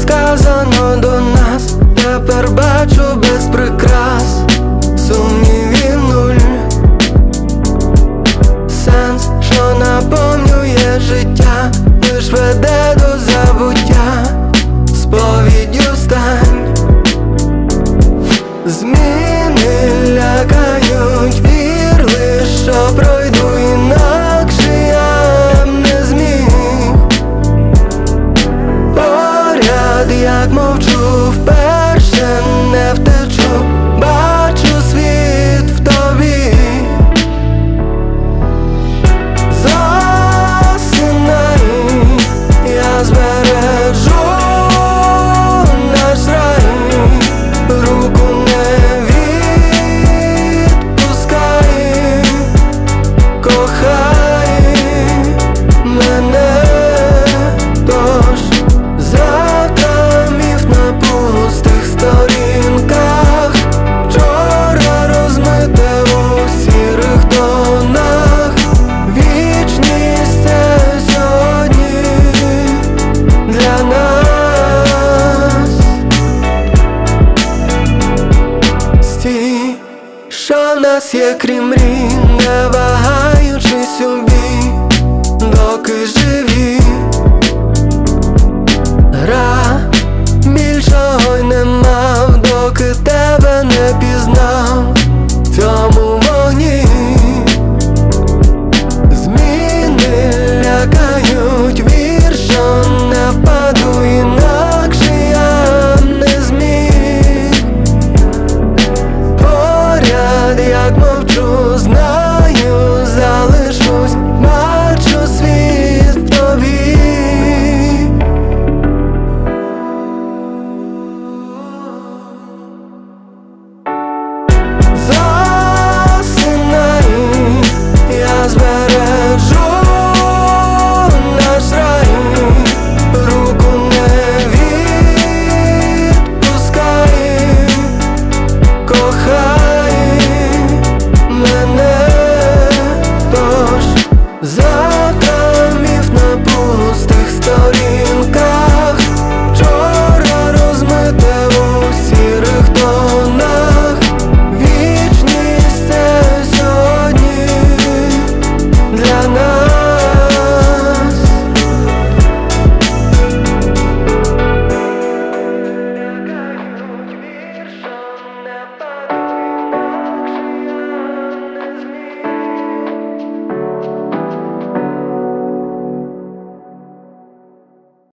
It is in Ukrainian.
сказано до нас, тепер бачу без прикрас. Сумнівів нуль, сенс, що наповнює життя, лиш веде до забуття. Сповіддю стань. Зміни лякають, вір лиш, що пройду, інакше я б не зміг. Поряд, як мовчу, вперше не втечу, бачу світ в тобі. Засинай, я збережу наш рай. Руку не відпускай, кохай мене. Тож завтра міф на пустих сторінках, вчора розмите у сірих тонах. Вічність це сьогодні для нас. Стій, що в нас є крізь